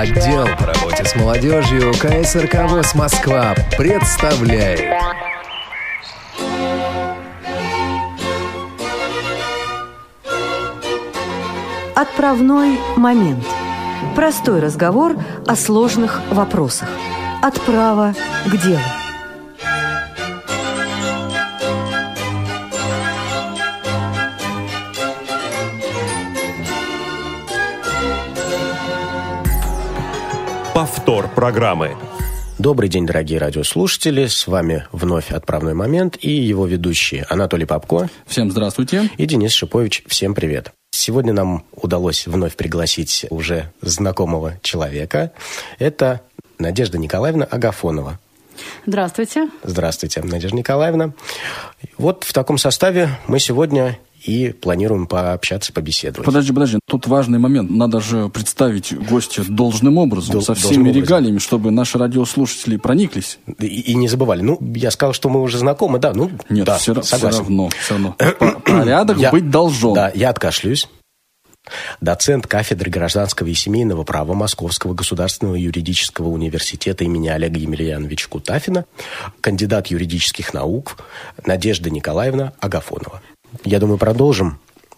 Отдел по работе с молодежью КСРК ВОС Москва представляет. Отправной момент. Простой разговор о сложных вопросах. От права к делу. Повтор программы. Добрый день, дорогие радиослушатели. С вами вновь «Отправной момент» и его ведущие Анатолий Попко. Всем здравствуйте. И Денис Шипович. Всем привет. Сегодня нам удалось вновь пригласить уже знакомого человека. Это Надежда Николаевна Агафонова. Здравствуйте. Здравствуйте, Надежда Николаевна. Вот в таком составе мы сегодня и планируем пообщаться, побеседовать. Подожди. Тут важный момент. Надо же представить гостя должным образом, со всеми регалиями, чтобы наши радиослушатели прониклись. И не забывали. Я сказал, что мы уже знакомы, да. Нет, да, все равно. Порядок быть должен. Да, я откашлюсь. Доцент кафедры гражданского и семейного права Московского государственного юридического университета имени Олега Емельяновича Кутафина, кандидат юридических наук Надежда Николаевна Агафонова. Я думаю, продолжим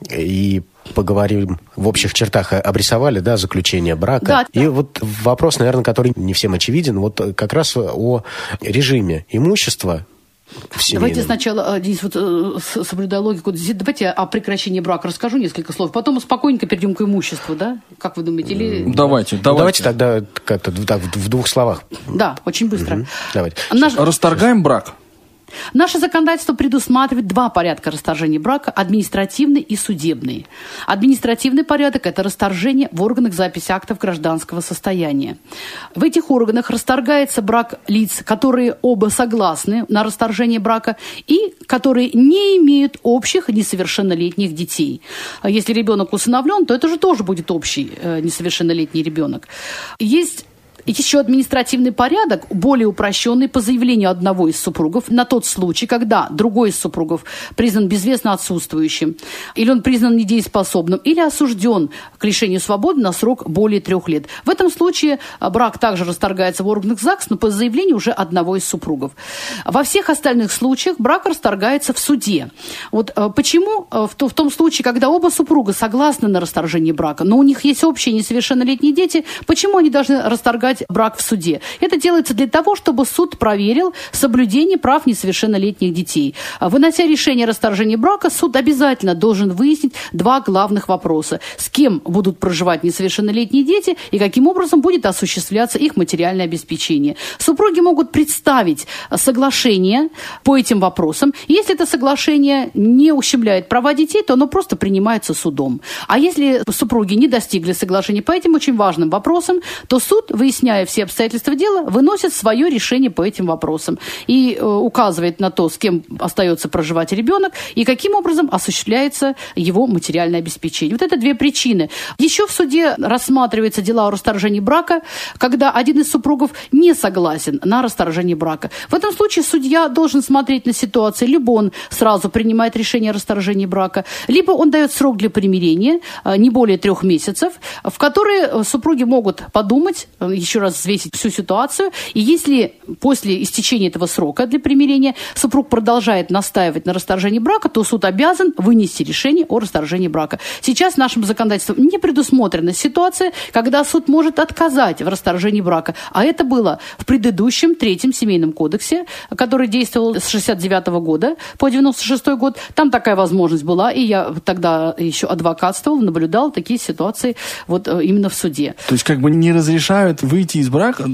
и поговорим в общих чертах. Обрисовали, да, заключение брака. Да. И вот вопрос, наверное, который не всем очевиден, вот как раз о режиме имущества в семейном. Давайте сначала, Денис, соблюдая логику, давайте о прекращении брака расскажу несколько слов, потом спокойненько перейдем к имуществу, да? Как вы думаете? Или... Давайте тогда как-то в двух словах. Да, очень быстро. Угу. Давайте. Расторгаем брак. Наше законодательство предусматривает два порядка расторжения брака – административный и судебный. Административный порядок – это расторжение в органах записи актов гражданского состояния. В этих органах расторгается брак лиц, которые оба согласны на расторжение брака и которые не имеют общих несовершеннолетних детей. Если ребенок усыновлен, то это же тоже будет общий несовершеннолетний ребенок. Есть еще административный порядок, более упрощенный по заявлению одного из супругов на тот случай, когда другой из супругов признан безвестно отсутствующим, или он признан недееспособным, или осужден к лишению свободы на срок более 3 лет. В этом случае брак также расторгается в органах ЗАГС, но по заявлению уже одного из супругов. Во всех остальных случаях брак расторгается в суде. Вот почему в том случае, когда оба супруга согласны на расторжение брака, но у них есть общие несовершеннолетние дети, почему они должны расторгать брак в суде? Это делается для того, чтобы суд проверил соблюдение прав несовершеннолетних детей. Вынося решение о расторжении брака, суд обязательно должен выяснить два главных вопроса. С кем будут проживать несовершеннолетние дети и каким образом будет осуществляться их материальное обеспечение. Супруги могут представить соглашение по этим вопросам. Если это соглашение не ущемляет права детей, то оно просто принимается судом. А если супруги не достигли соглашения по этим очень важным вопросам, то суд, выясняя все обстоятельства дела, выносит свое решение по этим вопросам и указывает на то, с кем остается проживать ребенок и каким образом осуществляется его материальное обеспечение. Вот это две причины. Еще в суде рассматриваются дела о расторжении брака, когда один из супругов не согласен на расторжение брака. В этом случае судья должен смотреть на ситуацию. Либо он сразу принимает решение о расторжении брака, либо он дает срок для примирения, не более 3 месяцев, в которые супруги могут подумать, еще раз взвесить всю ситуацию. И если после истечения этого срока для примирения супруг продолжает настаивать на расторжении брака, то суд обязан вынести решение о расторжении брака. Сейчас нашим законодательством не предусмотрена ситуация, когда суд может отказать в расторжении брака. А это было в предыдущем 3-м семейном кодексе, который действовал с 69 года по 96 год. Там такая возможность была, и я тогда еще адвокатствовал, наблюдал такие ситуации вот именно в суде. То есть не разрешают выйти из брака?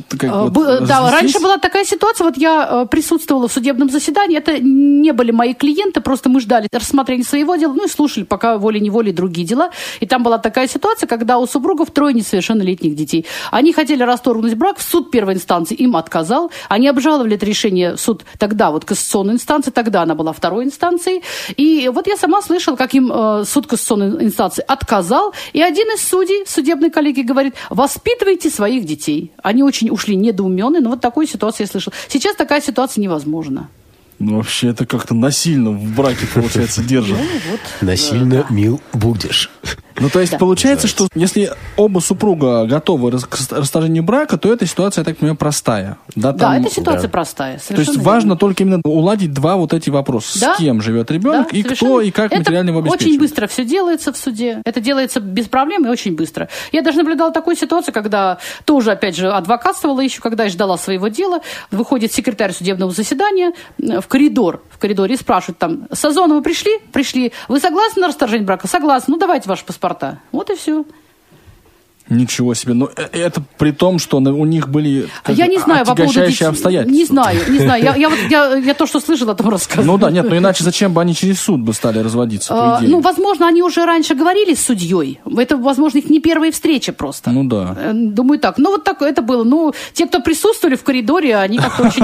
Да, раньше была такая ситуация, вот я присутствовала в судебном заседании, это не были мои клиенты, просто мы ждали рассмотрения своего дела, и слушали пока волей-неволей другие дела, и там была такая ситуация, когда у супругов 3 несовершеннолетних детей. Они хотели расторгнуть брак, суд первой инстанции им отказал, они обжаловали это решение в суд тогда, кассационной инстанции, тогда она была 2-й инстанцией, и вот я сама слышала, как им суд кассационной инстанции отказал, и один из судей, судебной коллегии, говорит: воспитывайте своих детей. Они очень ушли недоуменные, но вот такую ситуацию я слышала. Сейчас такая ситуация невозможна. Вообще это как-то насильно в браке, получается, держат. Насильно мил будешь. Ну, то есть, получается, что если оба супруга готовы к расторжению брака, то эта ситуация, я так понимаю, простая. Да, эта ситуация простая. То есть, важно только именно уладить два вот эти вопроса. С кем живет ребенок и кто и как материально его обеспечивает. Очень быстро все делается в суде. Это делается без проблем и очень быстро. Я даже наблюдала такую ситуацию, когда тоже, опять же, адвокатствовала еще, когда я ждала своего дела, выходит секретарь судебного заседания в коридоре и спрашивает там: Сазоновы пришли? Пришли. Вы согласны на расторжение брака? Согласны. Ну, давайте ваши паспорта. Вот и все. Ничего себе. Но это при том, что у них были отягощающие обстоятельства. Не знаю. Я то, что слышала, о том рассказываю. Ну да, нет, но иначе зачем бы они через суд бы стали разводиться, по идее? Ну, возможно, они уже раньше говорили с судьей. Это, возможно, их не первая встреча просто. Ну да. Думаю, так. Ну, вот так это было. Ну, те, кто присутствовали в коридоре, они как-то очень...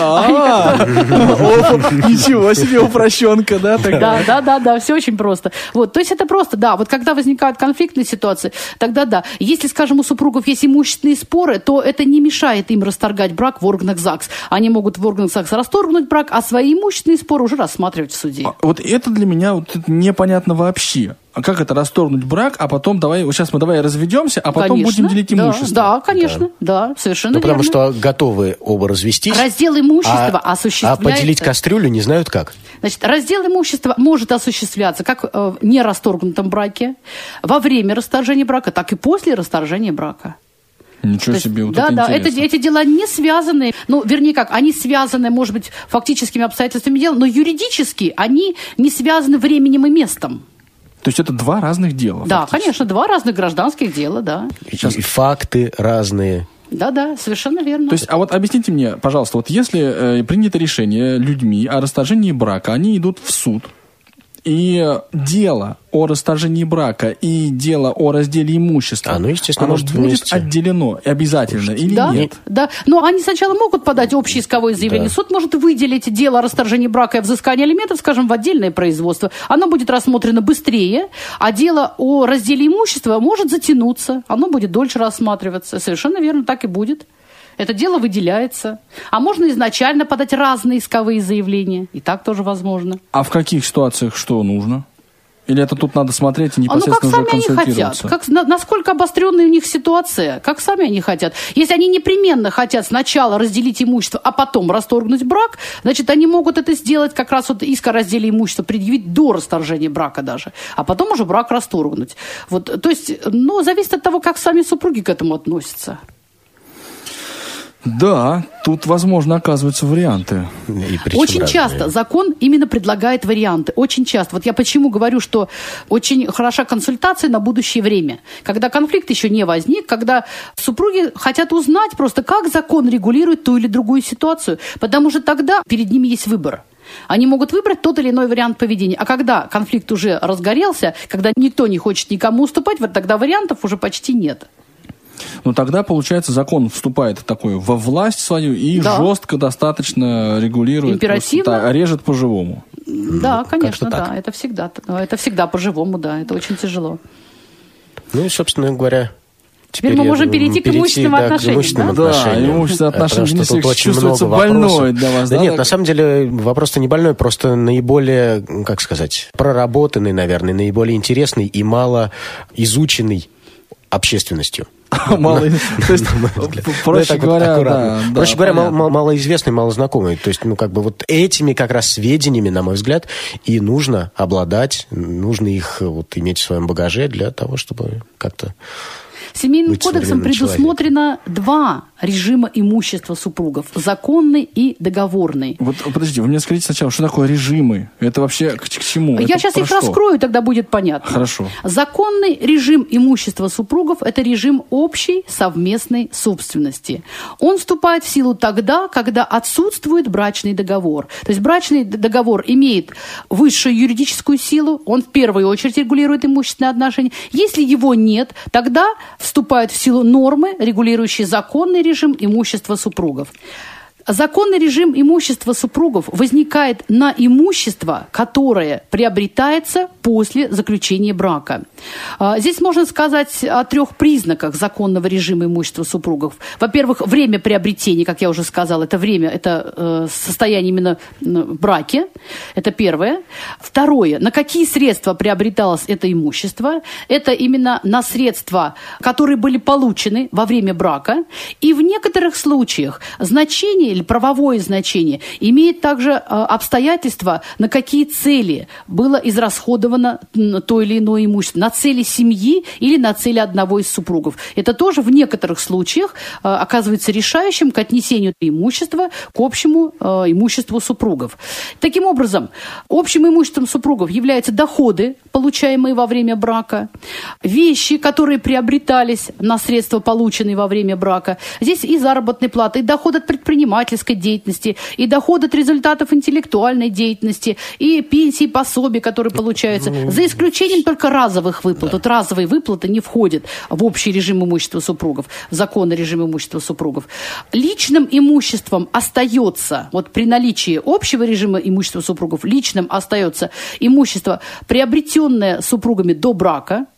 Ничего себе упрощенка, да? Да, все очень просто. Вот, то есть это просто, да. Вот когда возникают конфликтные ситуации, тогда да. Если, скажем, у супругов есть имущественные споры, то это не мешает им расторгать брак в органах ЗАГС. Они могут в органах ЗАГС расторгнуть брак, а свои имущественные споры уже рассматривать в суде. Вот это для меня непонятно вообще. А как это расторгнуть брак, а потом давай разведемся, а потом будем делить имущество? Да, конечно, да, совершенно верно. Потому что готовы оба развестись. Раздел имущества осуществляется. А поделить кастрюлю не знают как. Значит, раздел имущества может осуществляться как в нерасторгнутом браке, во время расторжения брака, так и после расторжения брака. Ничего себе, вот это интересно. Эти дела не связаны, они связаны, может быть, фактическими обстоятельствами дела, но юридически они не связаны временем и местом. То есть это два разных дела? Да, фактически. Конечно, два разных гражданских дела, да. И факты разные. Да, совершенно верно. То есть, а вот объясните мне, пожалуйста, вот если принято решение людьми о расторжении брака, они идут в суд, и дело о расторжении брака и дело о разделе имущества, оно, естественно, будет вместе отделено обязательно или нет? Да, но они сначала могут подать общее исковое заявление. Да. Суд может выделить дело о расторжении брака и взыскании алиментов, скажем, в отдельное производство. Оно будет рассмотрено быстрее, а дело о разделе имущества может затянуться. Оно будет дольше рассматриваться. Совершенно верно, так и будет. Это дело выделяется. А можно изначально подать разные исковые заявления. И так тоже возможно. А в каких ситуациях что нужно? Или это тут надо смотреть и непосредственно уже консультироваться? Как сами они хотят. Насколько обостренная у них ситуация. Как сами они хотят. Если они непременно хотят сначала разделить имущество, а потом расторгнуть брак, значит, они могут это сделать как раз вот иск о разделе имущества предъявить до расторжения брака даже. А потом уже брак расторгнуть. Вот, то есть, зависит от того, как сами супруги к этому относятся. Да, тут, возможно, оказываются варианты. Очень часто закон именно предлагает варианты. Очень часто. Вот я почему говорю, что очень хороша консультация на будущее время. Когда конфликт еще не возник, когда супруги хотят узнать просто, как закон регулирует ту или другую ситуацию. Потому что тогда перед ними есть выбор. Они могут выбрать тот или иной вариант поведения. А когда конфликт уже разгорелся, когда никто не хочет никому уступать, вот тогда вариантов уже почти нет. Но тогда, получается, закон вступает во власть свою и жестко достаточно регулирует. Императивно. Режет по-живому. Да, конечно, да. Это всегда по-живому, да. Это очень тяжело. Ну и, собственно говоря, теперь мы можем перейти к имущественным отношениям. Да, имущественные отношения чувствуется больной для вас. Да нет, на самом деле вопрос-то не больной, просто наиболее, проработанный, наверное, наиболее интересный и мало изученный общественностью. Проще говоря, малоизвестный, малознакомый. То есть, вот этими как раз сведениями, на мой взгляд, и нужно обладать, нужно их иметь в своем багаже для того, чтобы как-то... Семейным кодексом предусмотрено два режима имущества супругов. Законный и договорный. Вот, подождите, вы мне скажите сначала, что такое режимы? Это вообще к чему? Я сейчас их раскрою, тогда будет понятно. Хорошо. Законный режим имущества супругов – это режим общей совместной собственности. Он вступает в силу тогда, когда отсутствует брачный договор. То есть брачный договор имеет высшую юридическую силу, он в первую очередь регулирует имущественные отношения. Если его нет, тогда вступают в силу нормы, регулирующие законный режим имущества супругов. Законный режим имущества супругов возникает на имущество, которое приобретается после заключения брака. Здесь можно сказать о 3 признаках законного режима имущества супругов. Во-первых, время приобретения, как я уже сказала, это состояние именно в браке. Это первое. Второе, на какие средства приобреталось это имущество. Это именно на средства, которые были получены во время брака. И в некоторых случаях значение или правовое значение имеет также обстоятельства, на какие цели было израсходовано то или иное имущество. На цели семьи или на цели одного из супругов. Это тоже в некоторых случаях оказывается решающим к отнесению имущества к общему имуществу супругов. Таким образом, общим имуществом супругов являются доходы, получаемые во время брака, вещи, которые приобретались на средства, полученные во время брака. Здесь и заработная плата, и доход от предпринимательской деятельности, и доход от результатов интеллектуальной деятельности, и пенсии, пособия, которые получаются, за исключением только разовых выплат. Вот разовые выплаты не входят в общий режим имущества супругов, в законный режим имущества супругов. Личным имуществом остается, вот при наличии общего режима имущества супругов, личным остается имущество, приобретенное супругами до брака.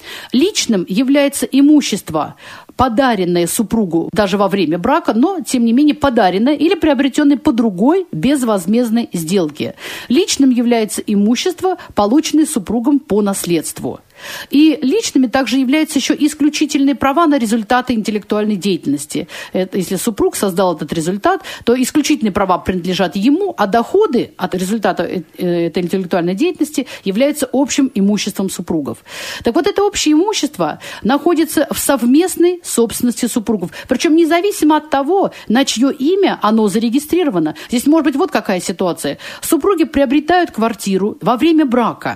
Личным является имущество, подаренное супругу даже во время брака, но, тем не менее, подаренное или приобретенное по другой безвозмездной сделке. Личным является имущество, полученное супругом по наследству. И личными также являются еще исключительные права на результаты интеллектуальной деятельности. Если супруг создал этот результат, то исключительные права принадлежат ему, а доходы от результата этой интеллектуальной деятельности являются общим имуществом супругов. Так вот, это общее имущество находится в совместной собственности супругов. Причем независимо от того, на чье имя оно зарегистрировано. Здесь может быть вот какая ситуация. Супруги приобретают квартиру во время брака.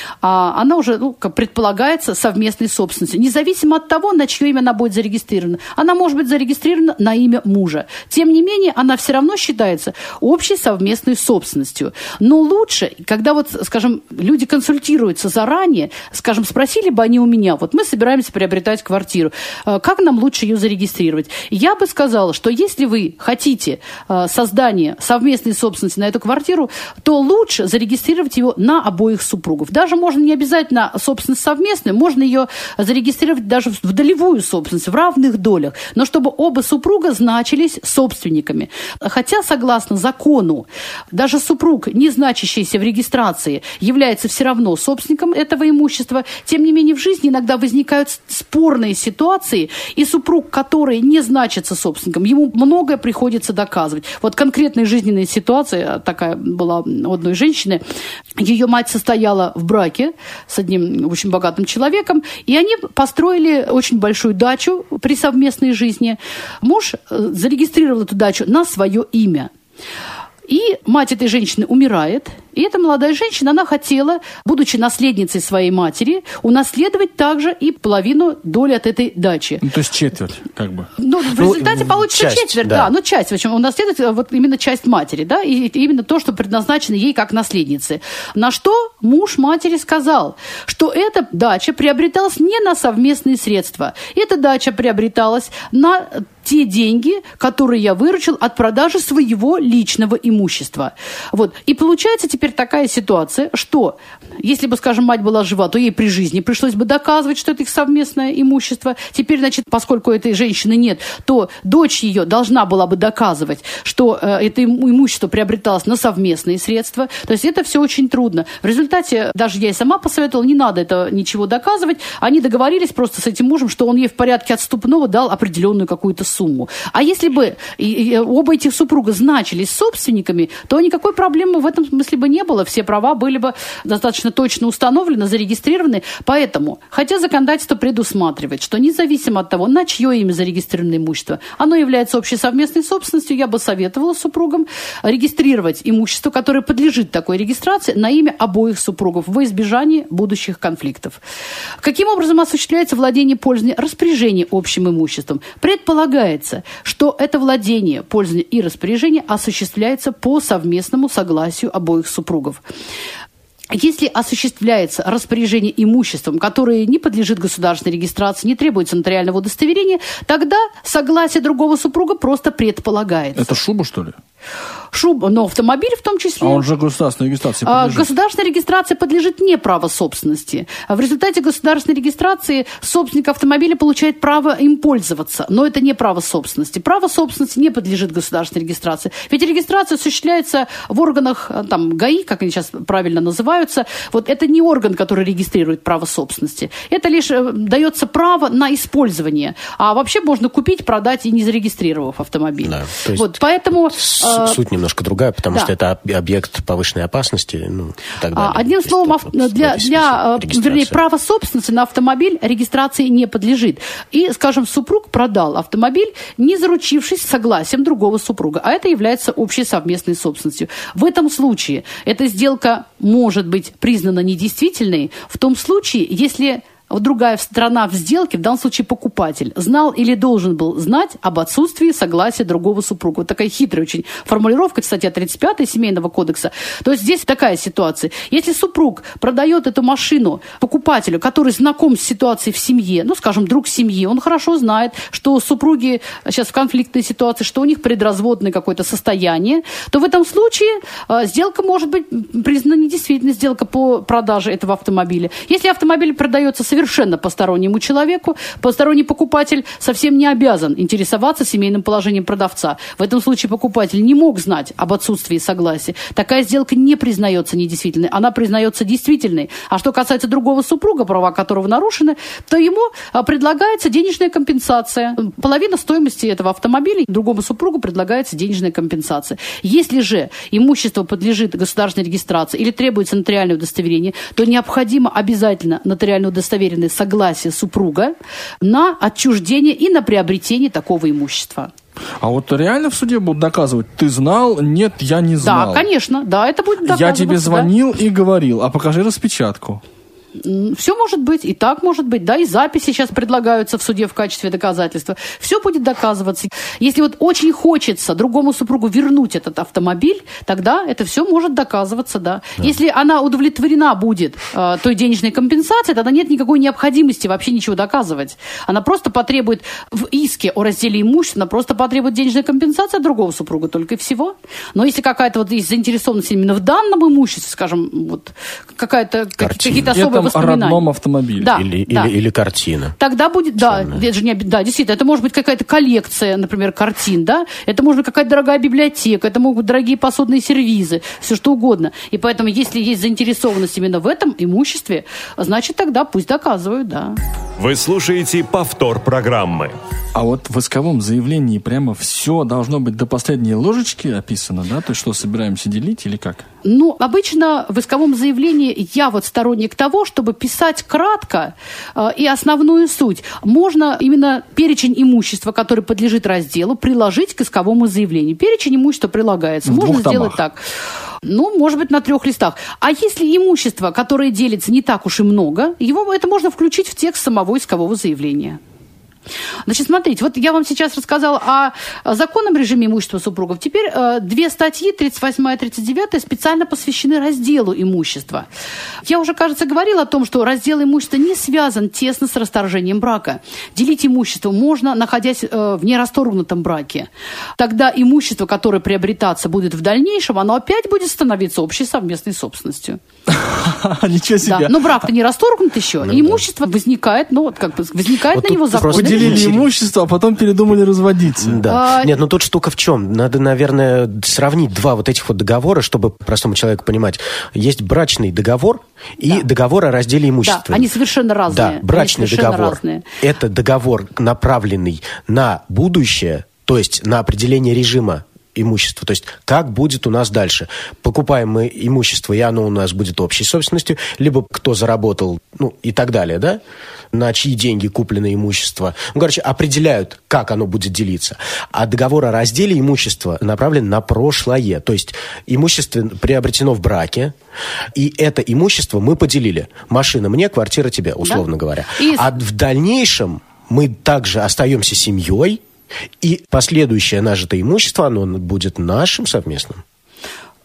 Она уже, как предполагается, совместной собственностью. Независимо от того, на чье имя она будет зарегистрирована. Она может быть зарегистрирована на имя мужа. Тем не менее, она все равно считается общей совместной собственностью. Но лучше, когда скажем, люди консультируются заранее, скажем, спросили бы они у меня, вот мы собираемся приобретать квартиру, как нам лучше ее зарегистрировать? Я бы сказала, что если вы хотите создания совместной собственности на эту квартиру, то лучше зарегистрировать его на обоих супругов. Даже можно не обязательно собственность совместную, можно ее зарегистрировать даже в долевую собственность, в равных долях, но чтобы оба супруга значились собственниками. Хотя, согласно закону, даже супруг, не значащийся в регистрации, является все равно собственником этого имущества, тем не менее в жизни иногда возникают спорные ситуации, и супруг, который не значится собственником, ему многое приходится доказывать. Вот конкретная жизненная ситуация такая была у одной женщины, ее мать состояла в браке с одним очень богатым человеком, и они построили очень большую дачу при совместной жизни. Муж зарегистрировал эту дачу на свое имя. И мать этой женщины умирает, и эта молодая женщина, она хотела, будучи наследницей своей матери, унаследовать также и половину доли от этой дачи. То есть четверть, как бы. В результате получится часть, четверть, да. Часть. В общем, унаследовать вот именно часть матери, да, и именно то, что предназначено ей как наследнице. На что муж матери сказал, что эта дача приобреталась не на совместные средства. Эта дача приобреталась на те деньги, которые я выручил от продажи своего личного имущества. Вот. И получается теперь такая ситуация, что если бы, скажем, мать была жива, то ей при жизни пришлось бы доказывать, что это их совместное имущество. Теперь, значит, поскольку этой женщины нет, то дочь ее должна была бы доказывать, что это имущество приобреталось на совместные средства. То есть это все очень трудно. В результате, даже я и сама посоветовала, не надо это ничего доказывать. Они договорились просто с этим мужем, что он ей в порядке отступного дал определенную какую-то сумму. А если бы оба этих супруга значились собственниками, то никакой проблемы в этом смысле бы не было. Все права были бы достаточно точно установлены, зарегистрированы. Поэтому, хотя законодательство предусматривает, что независимо от того, на чье имя зарегистрировано имущество, оно является общей совместной собственностью, я бы советовала супругам регистрировать имущество, которое подлежит такой регистрации, на имя обоих супругов во избежание будущих конфликтов. Каким образом осуществляется владение, пользование, распоряжение общим имуществом? Предполагается, что это владение, пользование и распоряжение осуществляется по совместному согласию обоих супругов. Если осуществляется распоряжение имуществом, которое не подлежит государственной регистрации, не требуется нотариального удостоверения, тогда согласие другого супруга просто предполагается. Это шуба, что ли? Шуба, но автомобиль в том числе. А он же государственной регистрации подлежит. Государственной регистрации подлежит не право собственности. В результате государственной регистрации собственник автомобиля получает право им пользоваться, но это не право собственности. Право собственности не подлежит государственной регистрации. Ведь регистрация осуществляется в органах там, ГАИ, как они сейчас правильно называются. Вот это не орган, который регистрирует право собственности. Это лишь дается право на использование. А вообще можно купить, продать и не зарегистрировав автомобиль. Да, то есть вот, поэтому... Суть немножко другая, потому что это объект повышенной опасности, и так далее. Одним словом, вернее, право собственности на автомобиль регистрации не подлежит. И, скажем, супруг продал автомобиль, не заручившись согласием другого супруга, а это является общей совместной собственностью. В этом случае эта сделка может быть признана недействительной в том случае, если другая сторона в сделке, в данном случае покупатель, знал или должен был знать об отсутствии согласия другого супруга. Вот такая хитрая очень формулировка, статья 35 Семейного кодекса. То есть здесь такая ситуация. Если супруг продает эту машину покупателю, который знаком с ситуацией в семье, ну, скажем, друг семьи, он хорошо знает, что супруги сейчас в конфликтной ситуации, что у них предразводное какое-то состояние, то в этом случае сделка может быть признана недействительной, сделка по продаже этого автомобиля. Если автомобиль продается совершенно постороннему человеку, посторонний покупатель совсем не обязан интересоваться семейным положением продавца. В этом случае покупатель не мог знать об отсутствии согласия. Такая сделка не признается недействительной, она признается действительной. А что касается другого супруга, права которого нарушены, то ему предлагается денежная компенсация. Половина стоимости этого автомобиля другому супругу предлагается денежная компенсация. Если же имущество подлежит государственной регистрации или требуется нотариальное удостоверение, то необходимо обязательно нотариальное удостоверение согласие супруга на отчуждение и на приобретение такого имущества. А вот реально в суде будут доказывать, ты знал, нет, я не знал. Да, конечно, да, это будет доказываться. Я тебе звонил и говорил, а покажи распечатку. Все может быть, и так может быть, да, и записи сейчас предлагаются в суде в качестве доказательства. Все будет доказываться. Если вот очень хочется другому супругу вернуть этот автомобиль, тогда это все может доказываться, да. Если она удовлетворена будет той денежной компенсацией, тогда нет никакой необходимости вообще ничего доказывать. Она просто потребует в иске о разделе имущества, она просто потребует денежной компенсации от другого супруга, только и всего. Но если какая-то вот есть заинтересованность именно в данном имуществе, скажем, вот какие-то особые о родном автомобиле. Да, или картина. Тогда будет, действительно, это может быть какая-то коллекция, например, картин, да, это может быть какая-то дорогая библиотека, это могут быть дорогие посудные сервизы, все что угодно. И поэтому, если есть заинтересованность именно в этом имуществе, значит, тогда пусть доказывают, да. Вы слушаете повтор программы. А вот в исковом заявлении прямо все должно быть до последней ложечки описано, да? То есть что, собираемся делить или как? Ну, обычно в исковом заявлении я вот сторонник того, чтобы писать кратко и основную суть. Можно именно перечень имущества, который подлежит разделу, приложить к исковому заявлению. Перечень имущества прилагается. Можно сделать так. Ну, может быть, на 3 листах. А если имущество, которое делится, не так уж и много, это можно включить в текст самого искового заявления. Значит, смотрите, вот я вам сейчас рассказала о законном режиме имущества супругов. Теперь 2 статьи, 38 и 39, специально посвящены разделу имущества. Я уже, кажется, говорила о том, что раздел имущества не связан тесно с расторжением брака. Делить имущество можно, находясь в нерасторгнутом браке. Тогда имущество, которое приобретаться будет в дальнейшем, оно опять будет становиться общей совместной собственностью. Ничего себе. Да, но брак-то не расторгнут еще, и имущество возникает, возникает на него закон. Поделили имущество, а потом передумали разводиться. Да. Нет, тут штука в чем? Надо, наверное, сравнить 2 вот этих вот договора, чтобы простому человеку понимать. Есть брачный договор и договор о разделе имущества. Да, они совершенно разные. Да, брачный договор – это договор, направленный на будущее, то есть на определение режима имущества. То есть, как будет у нас дальше. Покупаем мы имущество, и оно у нас будет общей собственностью, либо кто заработал, и так далее, да? На чьи деньги куплено имущество. Определяют, как оно будет делиться. А договор о разделе имущества направлен на прошлое. То есть, имущество приобретено в браке, и это имущество мы поделили. Машина мне, квартира тебе, условно говоря. А в дальнейшем мы также остаемся семьей, и последующее нажитое имущество, оно будет нашим совместным.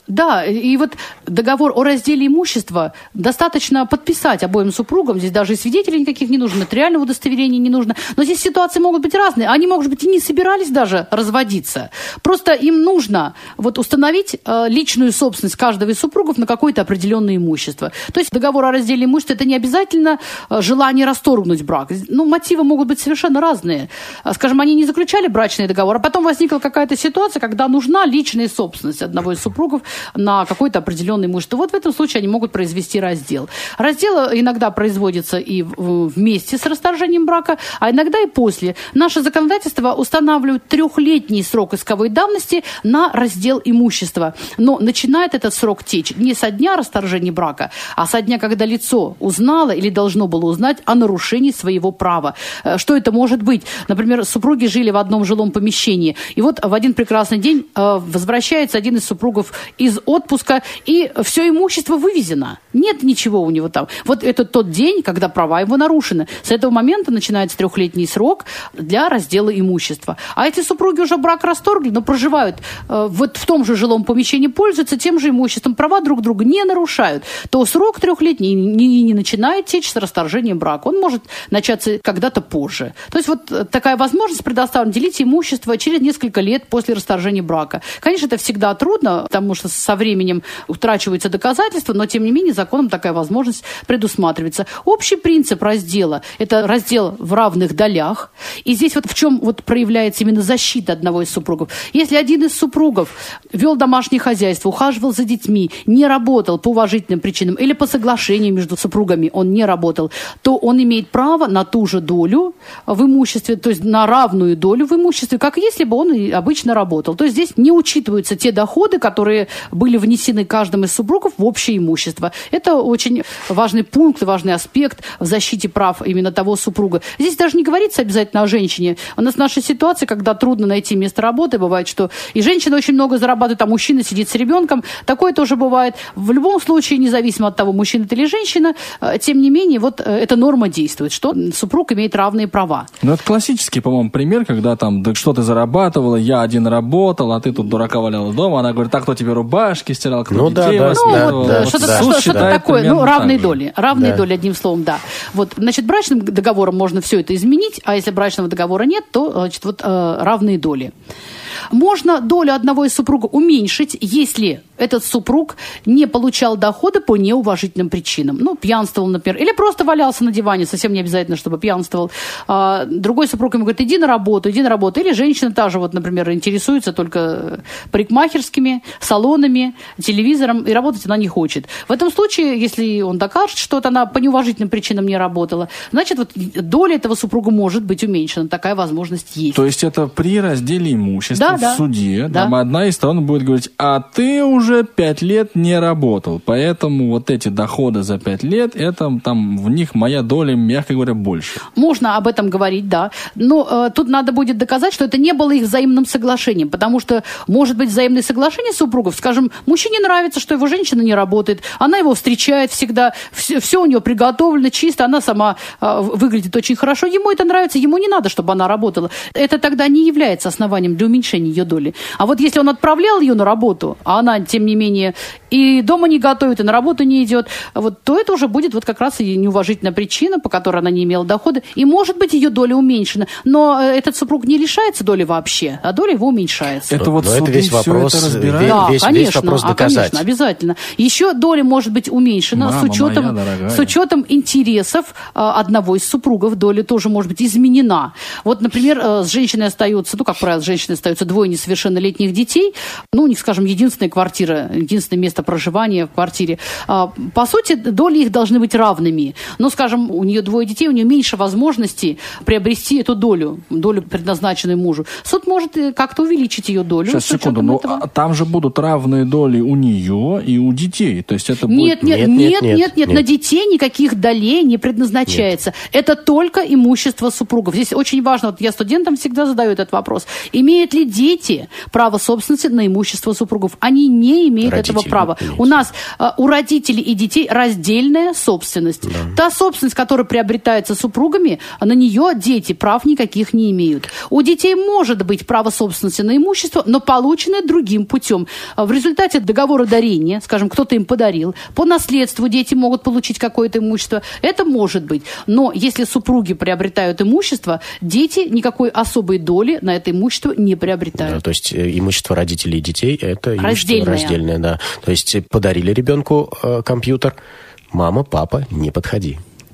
Да, и вот договор о разделе имущества достаточно подписать обоим супругам. Здесь даже и свидетелей никаких не нужно, нотариального удостоверения не нужно. Но здесь ситуации могут быть разные. Они, может быть, и не собирались даже разводиться. Просто им нужно вот установить личную собственность каждого из супругов на какое-то определенное имущество. То есть договор о разделе имущества – это не обязательно желание расторгнуть брак. Ну, мотивы могут быть совершенно разные. Скажем, они не заключали брачный договор, а потом возникла какая-то ситуация, когда нужна личная собственность одного из супругов на какое-то определенное имущество. Вот в этом случае они могут произвести раздел. Раздел иногда производится и вместе с расторжением брака, а иногда и после. Наше законодательство устанавливает 3-летний срок исковой давности на раздел имущества. Но начинает этот срок течь не со дня расторжения брака, а со дня, когда лицо узнало или должно было узнать о нарушении своего права. Что это может быть? Например, супруги жили в одном жилом помещении, и вот в один прекрасный день возвращается один из супругов из отпуска, и все имущество вывезено. Нет ничего у него там. Вот это тот день, когда права его нарушены. С этого момента начинается 3-летний срок для раздела имущества. А эти супруги уже брак расторгли, но проживают вот в том же жилом помещении, пользуются тем же имуществом, права друг друга не нарушают, то срок 3-летний не начинает течь с расторжением брака. Он может начаться когда-то позже. То есть вот такая возможность предоставлена делить имущество через несколько лет после расторжения брака. Конечно, это всегда трудно, потому что со временем утрачиваются доказательства, но тем не менее законом такая возможность предусматривается. Общий принцип раздела – это раздел в равных долях. И здесь вот в чем вот проявляется именно защита одного из супругов. Если один из супругов вел домашнее хозяйство, ухаживал за детьми, не работал по уважительным причинам или по соглашению между супругами он не работал, то он имеет право на ту же долю в имуществе, то есть на равную долю в имуществе, как если бы он и обычно работал. То есть здесь не учитываются те доходы, которые были внесены каждым из супругов в общее имущество. Это очень важный пункт, важный аспект в защите прав именно того супруга. Здесь даже не говорится обязательно о женщине. У нас наша ситуация, когда трудно найти место работы, бывает, что и женщина очень много зарабатывает, а мужчина сидит с ребенком. Такое тоже бывает. В любом случае, независимо от того, мужчина это или женщина, тем не менее, вот эта норма действует, что супруг имеет равные права. Ну, это классический, по-моему, пример, когда там, да что ты зарабатывала, я один работал, а ты тут дурака валяла дома. Она говорит, так, кто тебе рубашки стирал, кто детей воспитывал. Что-то такое, равные доли. Равные доли, одним словом, да. Вот, значит, брачным договором можно все это изменить, а если брачного договора нет, то, значит, вот равные доли. Можно долю одного из супругов уменьшить, если этот супруг не получал дохода по неуважительным причинам. Ну, пьянствовал, например, или просто валялся на диване, совсем не обязательно, чтобы пьянствовал. Другой супруг ему говорит, иди на работу. Или женщина та же, вот, например, интересуется только парикмахерскими, салонами, телевизором, и работать она не хочет. В этом случае, если он докажет, что она по неуважительным причинам не работала, значит, вот доля этого супруга может быть уменьшена. Такая возможность есть. То есть это при разделе имущества в суде, там одна из сторон будет говорить, а ты уже 5 лет не работал, поэтому вот эти доходы за 5 лет, это там в них моя доля, мягко говоря, больше. Можно об этом говорить, да. Но тут надо будет доказать, что это не было их взаимным соглашением, потому что может быть взаимное соглашение супругов. Скажем, мужчине нравится, что его женщина не работает, она его встречает всегда, все у нее приготовлено, чисто, она сама выглядит очень хорошо, ему это нравится, ему не надо, чтобы она работала. Это тогда не является основанием для уменьшения ее доли. А вот если он отправлял ее на работу, а она, тем не менее, и дома не готовит, и на работу не идет, вот, то это уже будет вот как раз и неуважительная причина, по которой она не имела дохода, и может быть ее доля уменьшена. Но этот супруг не лишается доли вообще, а доля его уменьшается. Это вот суды весь вопрос, это разбирают? Да, конечно, весь вопрос доказать. Конечно, обязательно. Еще доля может быть уменьшена с учетом интересов одного из супругов. Доля тоже может быть изменена. Вот, например, с женщиной остается, как правило, с женщиной остается 2 несовершеннолетних детей. У них, скажем, единственная квартира, единственное место проживания в квартире. По сути, доли их должны быть равными. Но, скажем, у нее 2 детей, у нее меньше возможностей приобрести эту долю, предназначенную мужу. Суд может как-то увеличить ее долю. Сейчас, секунду, но там же будут равные доли у нее и у детей. То есть это будет... Нет, на детей никаких долей не предназначается. Это только имущество супругов. Здесь очень важно, вот я студентам всегда задаю этот вопрос. Имеют ли дети право собственности на имущество супругов? Они не не имеют этого права. У нас у родителей и детей раздельная собственность. Да. Та собственность, которая приобретается супругами, на нее дети прав никаких не имеют. У детей может быть право собственности на имущество, но полученное другим путем. В результате договора дарения, скажем, кто-то им подарил, по наследству дети могут получить какое-то имущество. Это может быть. Но если супруги приобретают имущество, дети никакой особой доли на это имущество не приобретают. Да, то есть имущество родителей и детей – это имущество раздельное. Да. То есть подарили ребенку компьютер, мама, папа, не подходи.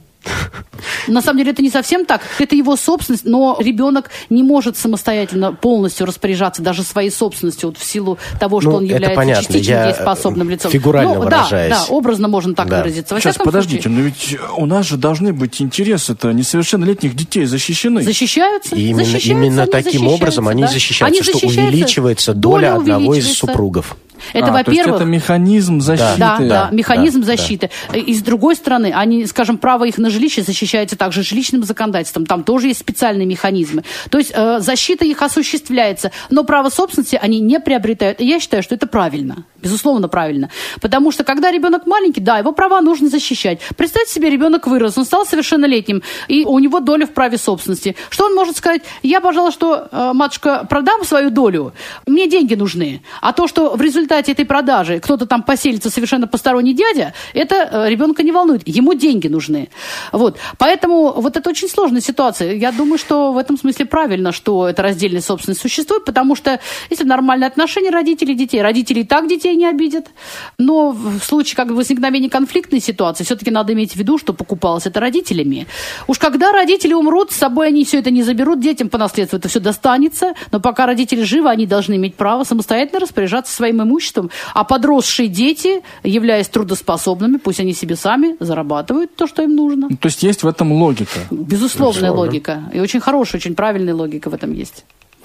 На самом деле это не совсем так. Это его собственность, но ребенок не может самостоятельно полностью распоряжаться даже своей собственностью вот в силу того, что он является частично дееспособным лицом. Фигурально выражаясь. Да, образно можно так выразиться. Сейчас, подождите, но ведь у нас же должны быть интересы-то несовершеннолетних детей защищены. Защищаются. И именно таким образом они защищаются, что увеличивается доля одного из супругов. Это, во-первых, то есть это механизм защиты. Да, механизм защиты. И с другой стороны, они, скажем, право их на жилище защищается также жилищным законодательством. Там тоже есть специальные механизмы. То есть защита их осуществляется, но право собственности они не приобретают. И я считаю, что это правильно. Безусловно, правильно. Потому что, когда ребенок маленький, да, его права нужно защищать. Представьте себе, ребенок вырос, он стал совершеннолетним, и у него доля в праве собственности. Что он может сказать? Я, пожалуй, что, матушка, продам свою долю, мне деньги нужны. А то, что в результате этой продажи кто-то там поселится совершенно посторонний дядя, это ребенка не волнует. Ему деньги нужны. Вот. Поэтому вот это очень сложная ситуация. Я думаю, что в этом смысле правильно, что эта раздельная собственность существует, потому что если нормальные отношения родителей и детей, родители и так детей не обидят. Но в случае как возникновения конфликтной ситуации все-таки надо иметь в виду, что покупалось это родителями. Уж когда родители умрут, с собой они все это не заберут, детям по наследству это все достанется, но пока родители живы, они должны иметь право самостоятельно распоряжаться своим имуществом, а подросшие дети, являясь трудоспособными, пусть они себе сами зарабатывают то, что им нужно. То есть есть в этом логика? Безусловная логика. И очень хорошая, очень правильная логика в этом есть.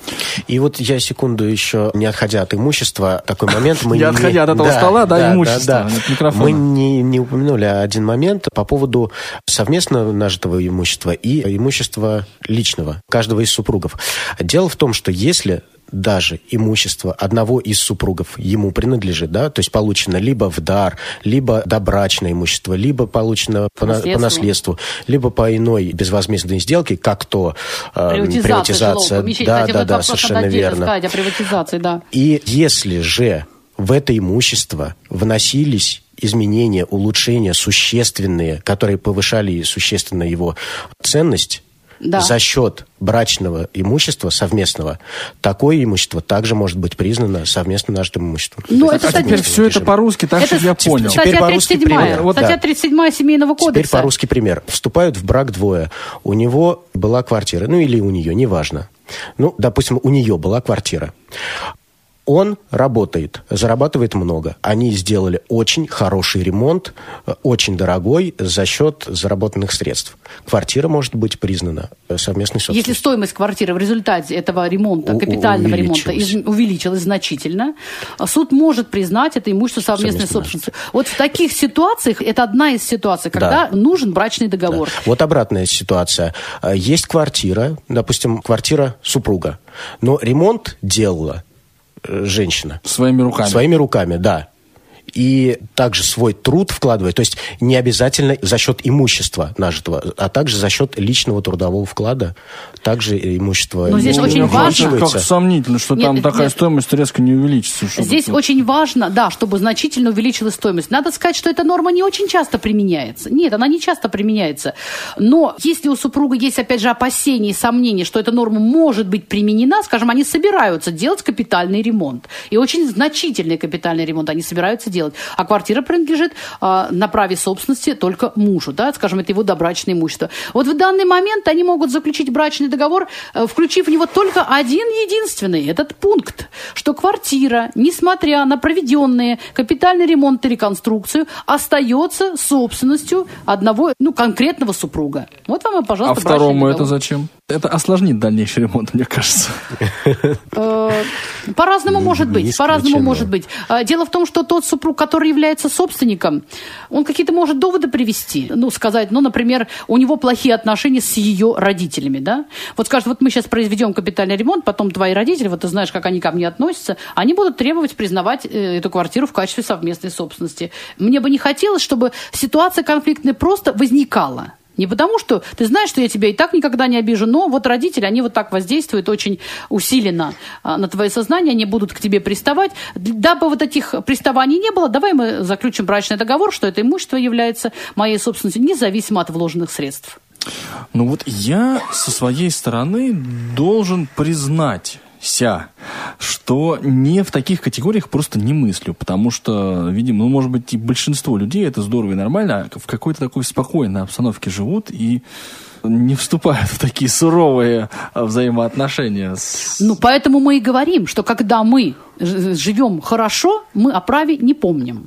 И вот я секунду еще, не отходя от имущества, такой момент... Не отходя от этого стола, имущества, от микрофона. Мы не упомянули один момент по поводу совместно нажитого имущества и имущества личного, каждого из супругов. Дело в том, что если даже имущество одного из супругов ему принадлежит, да, то есть получено либо в дар, либо добрачное имущество, либо получено по наследству, либо по иной безвозмездной сделке, как то приватизация. Да, совершенно верно. Сказать о приватизации, да. И если же в это имущество вносились изменения, улучшения существенные, которые повышали существенно его ценность, за счет брачного имущества совместного, такое имущество также может быть признано совместно нажитым имуществом. Теперь все это по-русски, так что я понял. Статья 37, статья 37 Семейного кодекса. Теперь по-русски пример. Вступают в брак двое. У него была квартира, или у нее, неважно. Допустим, у нее была квартира. Он работает, зарабатывает много. Они сделали очень хороший ремонт, очень дорогой, за счет заработанных средств. Квартира может быть признана совместной собственностью. Если стоимость квартиры в результате этого ремонта, капитального ремонта, увеличилась значительно, суд может признать это имущество совместной собственностью. Вот в таких ситуациях, это одна из ситуаций, когда нужен брачный договор. Да. Вот обратная ситуация. Есть квартира, допустим, квартира супруга, но ремонт делала женщина. Своими руками. Своими руками, да. И также свой труд вкладывает. То есть не обязательно за счет имущества нажитого, а также за счет личного трудового вклада. Также имущество... Но здесь очень важно... Как сомнительно, что там такая стоимость резко не увеличится. Здесь очень важно, чтобы значительно увеличилась стоимость. Надо сказать, что эта норма не очень часто применяется. Нет, она не часто применяется. Но если у супруга есть, опять же, опасения и сомнения, что эта норма может быть применена, скажем, они собираются делать капитальный ремонт. И очень значительный капитальный ремонт они собираются делать. А квартира принадлежит на праве собственности только мужу, скажем, это его добрачное имущество. Вот в данный момент они могут заключить брачный договор, включив в него только один единственный этот пункт, что квартира, несмотря на проведенные капитальный ремонт и реконструкцию, остается собственностью одного конкретного супруга. Вот вам, пожалуйста, брачный договор. А второму это зачем? Это осложнит дальнейший ремонт, мне кажется. По-разному может быть. По-разному может быть. Дело в том, что тот супруг, который является собственником, он какие-то может доводы привести. Сказать, например, у него плохие отношения с ее родителями, да? Вот скажет, вот мы сейчас произведем капитальный ремонт, потом твои родители, вот ты знаешь, как они ко мне относятся, они будут требовать признавать эту квартиру в качестве совместной собственности. Мне бы не хотелось, чтобы ситуация конфликтная просто возникала. Не потому, что ты знаешь, что я тебя и так никогда не обижу, но вот родители, они вот так воздействуют очень усиленно на твое сознание, они будут к тебе приставать. Дабы вот этих приставаний не было, давай мы заключим брачный договор, что это имущество является моей собственностью, независимо от вложенных средств. Вот я со своей стороны должен признать, что не в таких категориях просто не мыслю, потому что, видимо, может быть, и большинство людей, это здорово и нормально, в какой-то такой спокойной обстановке живут и не вступают в такие суровые взаимоотношения. Поэтому мы и говорим, что когда мы живем хорошо, мы о праве не помним.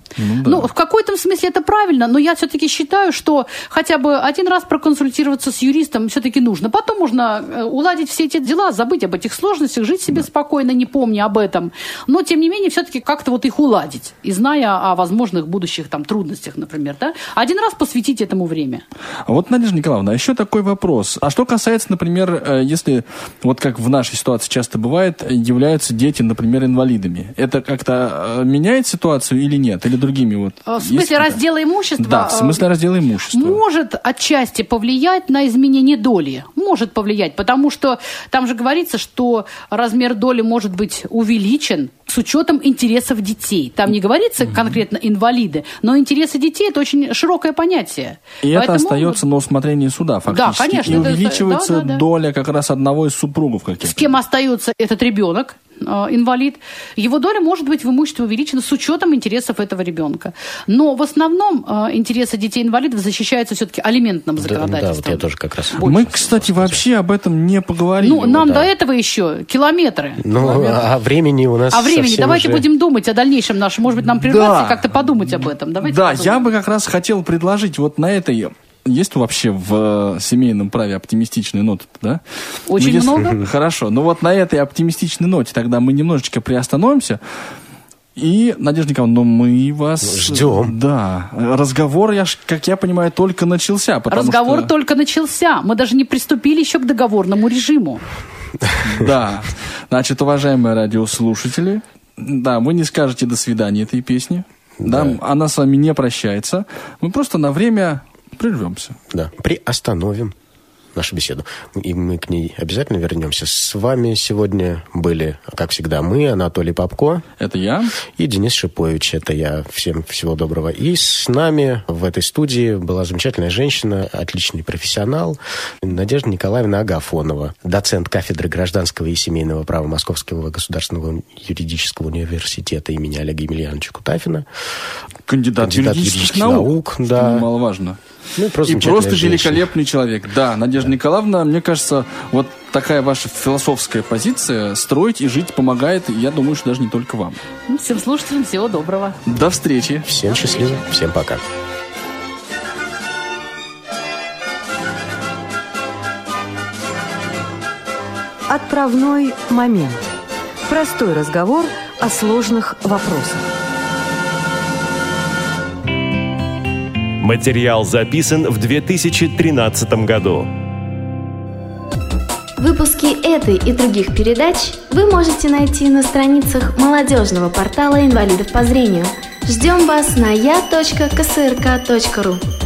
В какой-то смысле это правильно, но я все-таки считаю, что хотя бы один раз проконсультироваться с юристом все-таки нужно. Потом можно уладить все эти дела, забыть об этих сложностях, жить себе спокойно, не помня об этом. Но, тем не менее, все-таки как-то вот их уладить. И зная о возможных будущих трудностях, например. Да? Один раз посвятить этому время. Вот, Надежда Николаевна, еще такой вопрос. А что касается, например, если, вот как в нашей ситуации часто бывает, являются дети, например, инвалидами. Это как-то меняет ситуацию или нет? Или другими вот? В смысле раздела имущества? Да, в смысле раздела имущества. Может отчасти повлиять на изменение доли. Может повлиять, потому что там же говорится, что размер доли может быть увеличен с учетом интересов детей. Там не говорится конкретно инвалиды, но интересы детей – это очень широкое понятие. И поэтому это остается на усмотрении суда фактически. Да, конечно. И увеличивается доля как раз одного из супругов каких-то. С кем остается этот ребенок, инвалид, его доля может быть в имуществе увеличена с учетом интересов этого ребенка. Но в основном интересы детей-инвалидов защищаются все-таки алиментным законодательством. Да, вот я тоже как раз. Мы, кстати, вообще об этом не поговорили. Нам до этого еще километры. А времени у нас давайте будем думать о дальнейшем нашем. Может быть, нам прерваться и как-то подумать об этом. Я бы как раз хотел предложить вот на этой... Есть вообще в семейном праве оптимистичные ноты, да? Очень много. Хорошо. Вот на этой оптимистичной ноте тогда мы немножечко приостановимся. И, Надежда Николаевна, мы вас... Ждем. Да. Разговор, как я понимаю, только начался. Разговор только начался. Мы даже не приступили еще к договорному режиму. Да. Значит, уважаемые радиослушатели, да, вы не скажете «до свидания» этой песни. Да. Она с вами не прощается. Мы просто на время... прервемся. Да, приостановим нашу беседу. И мы к ней обязательно вернемся. С вами сегодня были, как всегда, мы, Анатолий Попко. Это я. И Денис Шипович. Это я. Всем всего доброго. И с нами в этой студии была замечательная женщина, отличный профессионал, Надежда Николаевна Агафонова, доцент кафедры гражданского и семейного права Московского государственного юридического университета имени Олега Емельяновича Кутафина. Кандидат юридических наук. Да. Немаловажно. Просто великолепный человек. Да, Надежда Николаевна, мне кажется, вот такая ваша философская позиция строить и жить помогает, я думаю, что даже не только вам. Всем слушателям всего доброго. До встречи. Всем счастливо. Всем пока. Отправной момент. Простой разговор о сложных вопросах. Материал записан в 2013 году. Выпуски этой и других передач вы можете найти на страницах молодежного портала инвалидов по зрению. Ждем вас на я.ксрк.ру.